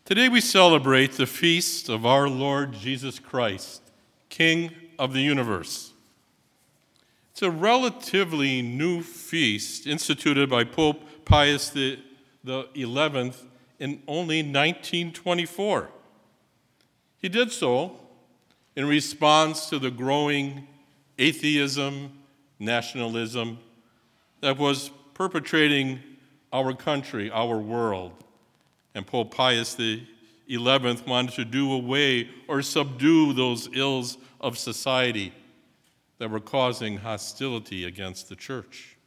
Today we celebrate the feast of our Lord Jesus Christ, King of the universe. It's a relatively new feast instituted by Pope Pius XI in only 1924. He did so in response to the growing atheism, nationalism that was perpetrating our country, our world. And Pope Pius XI wanted to do away or subdue those ills of society that were causing hostility against the church.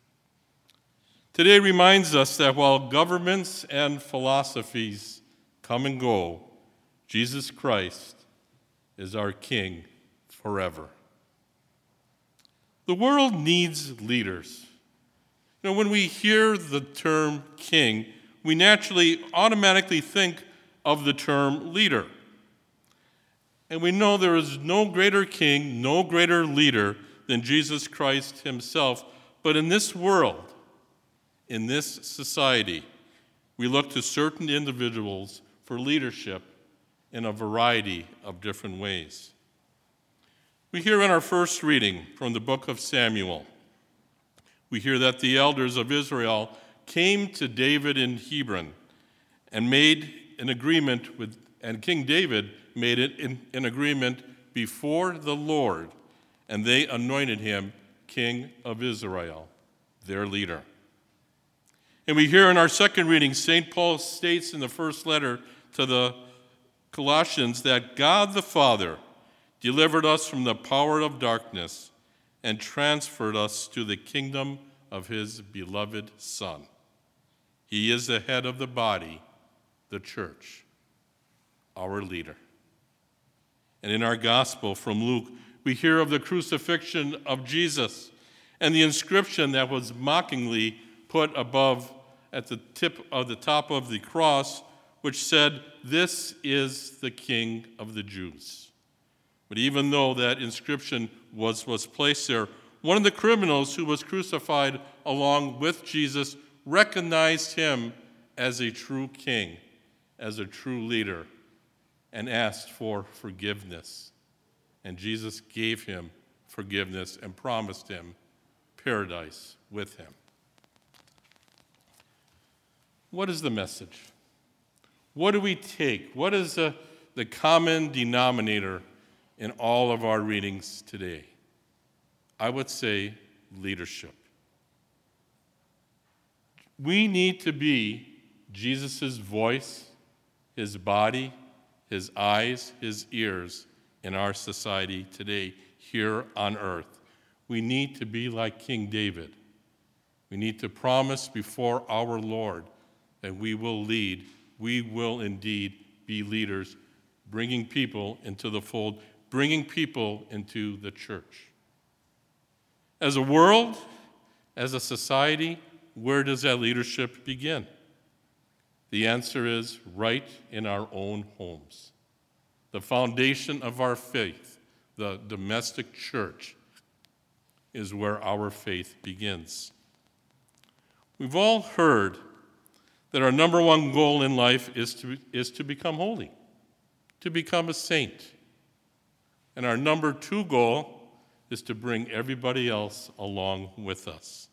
Today reminds us that while governments and philosophies come and go, Jesus Christ is our King forever. The world needs leaders. When we hear the term king, we naturally automatically think of the term leader. And we know there is no greater king, no greater leader than Jesus Christ himself. But in this world, in this society, we look to certain individuals for leadership in a variety of different ways. We hear in our first reading from the book of Samuel, we hear that the elders of Israel came to David in Hebron and made an agreement with, and King David made it in agreement before the Lord, and they anointed him King of Israel, their leader. And we hear in our second reading, St. Paul states in the first letter to the Colossians that God the Father delivered us from the power of darkness and transferred us to the kingdom of his beloved Son. He is the head of the body, the church, our leader. And in our gospel from Luke, we hear of the crucifixion of Jesus and the inscription that was mockingly put above at the top of the cross, which said, "This is the King of the Jews." But even though that inscription was placed there, one of the criminals who was crucified along with Jesus recognized him as a true king, as a true leader, and asked for forgiveness. And Jesus gave him forgiveness and promised him paradise with him. What is the message? What do we take? What is the common denominator in all of our readings today? I would say leadership. We need to be Jesus' voice, his body, his eyes, his ears in our society today, here on earth. We need to be like King David. We need to promise before our Lord that we will lead. We will indeed be leaders, bringing people into the fold, bringing people into the church. As a world, as a society, where does that leadership begin? The answer is right in our own homes. The foundation of our faith, the domestic church, is where our faith begins. We've all heard that our number one goal in life is to become holy, to become a saint. And our number two goal is to bring everybody else along with us.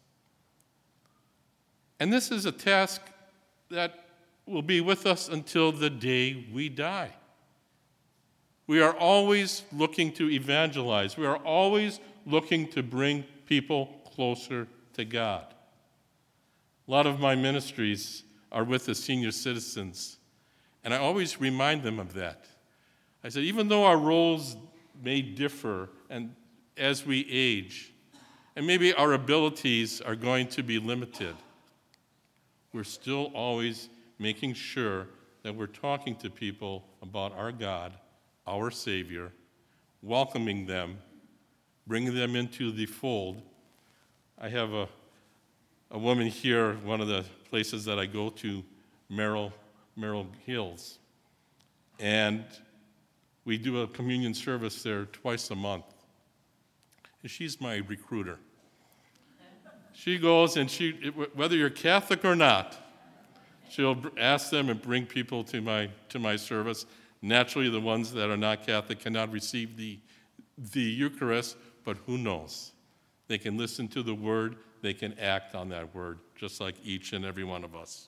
And this is a task that will be with us until the day we die. We are always looking to evangelize. We are always looking to bring people closer to God. A lot of my ministries are with the senior citizens, and I always remind them of that. I said, even though our roles may differ and as we age, and maybe our abilities are going to be limited, we're still always making sure that we're talking to people about our God, our Savior, welcoming them, bringing them into the fold. I have a woman here, one of the places that I go to, Merrill Hills, and we do a communion service there twice a month. And she's my recruiter. She goes and whether you're Catholic or not, She'll ask them and bring people to my service. Naturally, the ones that are not Catholic cannot receive the Eucharist, but who knows? They can listen to the Word, they can act on that Word, just like each and every one of us.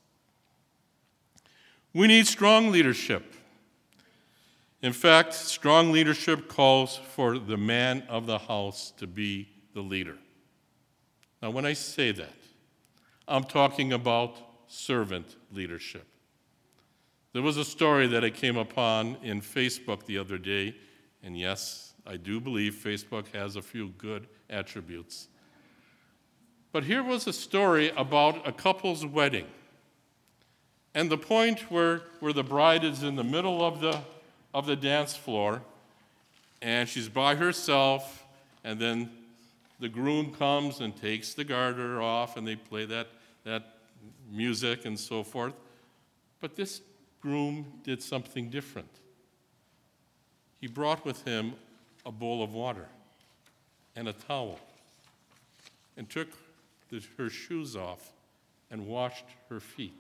We need strong leadership. In fact, strong leadership calls for the man of the house to be the leader. Now, when I say that, I'm talking about servant leadership. There was a story that I came upon in Facebook the other day, and yes, I do believe Facebook has a few good attributes. But here was a story about a couple's wedding. And the point where the bride is in the middle of the dance floor, and she's by herself, and then the groom comes and takes the garter off, and they play that music and so forth. But this groom did something different. He brought with him a bowl of water and a towel and took her shoes off and washed her feet.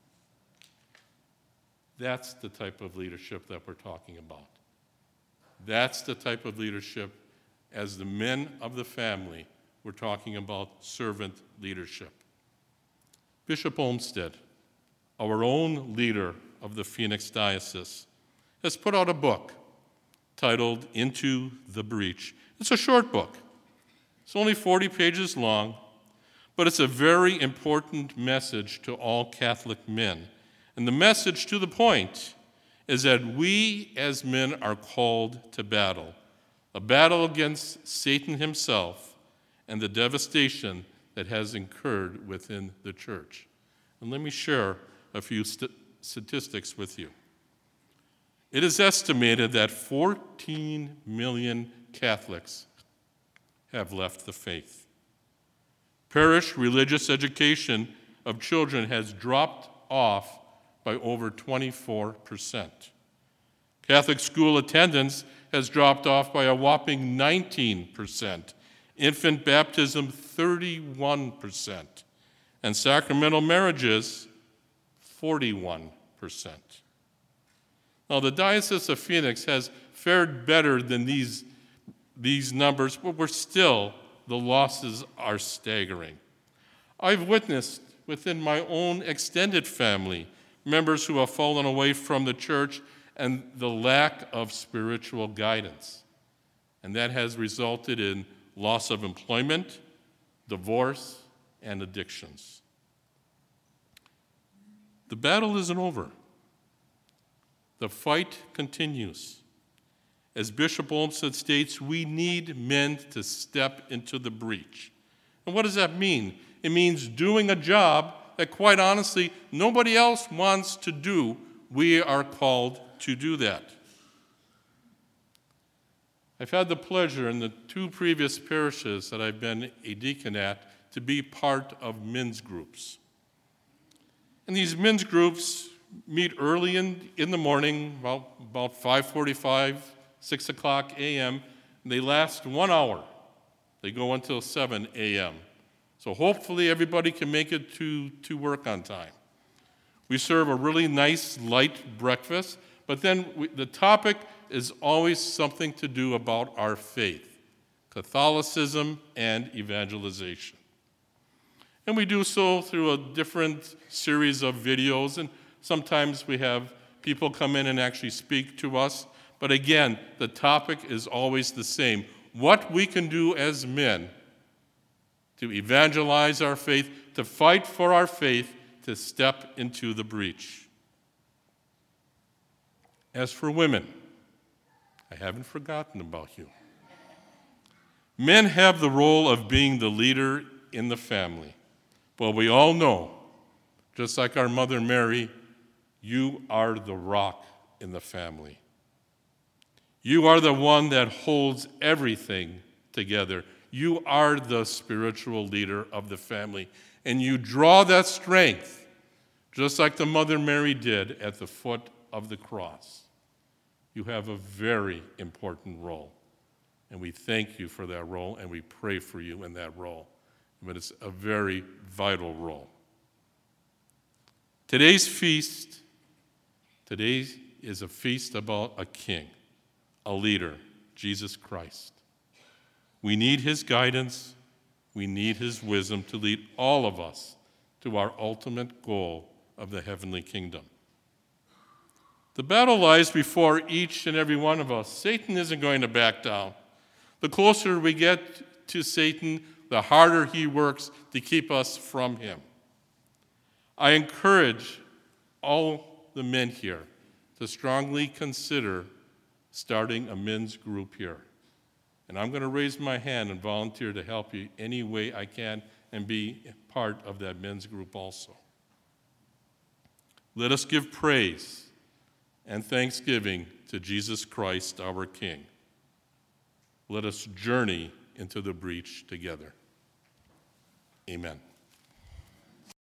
That's the type of leadership that we're talking about. That's the type of leadership, as the men of the family, we're talking about servant leadership. Bishop Olmsted, our own leader of the Phoenix Diocese, has put out a book titled Into the Breach. It's a short book. It's only 40 pages long, but it's a very important message to all Catholic men. And the message, to the point, is that we as men are called to battle, a battle against Satan himself and the devastation that has incurred within the church. And let me share a few statistics with you. It is estimated that 14 million Catholics have left the faith. Parish religious education of children has dropped off by over 24%. Catholic school attendance has dropped off by a whopping 19%. Infant baptism, 31%. And sacramental marriages, 41%. Now, the Diocese of Phoenix has fared better than these numbers, but the losses are staggering. I've witnessed within my own extended family members who have fallen away from the church and the lack of spiritual guidance. And that has resulted in loss of employment, divorce, and addictions. The battle isn't over. The fight continues. As Bishop Olmsted states, we need men to step into the breach. And what does that mean? It means doing a job that, quite honestly, nobody else wants to do. We are called to do that. I've had the pleasure in the 2 previous parishes that I've been a deacon at to be part of men's groups. And these men's groups meet early in the morning, about 5:45, 6 o'clock a.m., and they last 1 hour. They go until 7 a.m. So hopefully everybody can make it to work on time. We serve a really nice, light breakfast, but then the topic is always something to do about our faith, Catholicism and evangelization. And we do so through a different series of videos, and sometimes we have people come in and actually speak to us. But again, the topic is always the same: what we can do as men to evangelize our faith, to fight for our faith, to step into the breach. As for women, I haven't forgotten about you. Men have the role of being the leader in the family. But we all know, just like our Mother Mary, you are the rock in the family. You are the one that holds everything together. You are the spiritual leader of the family. And you draw that strength, just like the Mother Mary did at the foot of the cross. You have a very important role. And we thank you for that role, and we pray for you in that role. But it's a very vital role. Today's feast, today is a feast about a king, a leader, Jesus Christ. We need his guidance. We need his wisdom to lead all of us to our ultimate goal of the heavenly kingdom. The battle lies before each and every one of us. Satan isn't going to back down. The closer we get to Satan, the harder he works to keep us from him. I encourage all the men here to strongly consider starting a men's group here. And I'm going to raise my hand and volunteer to help you any way I can and be part of that men's group also. Let us give praise and thanksgiving to Jesus Christ, our King. Let us journey into the breach together. Amen.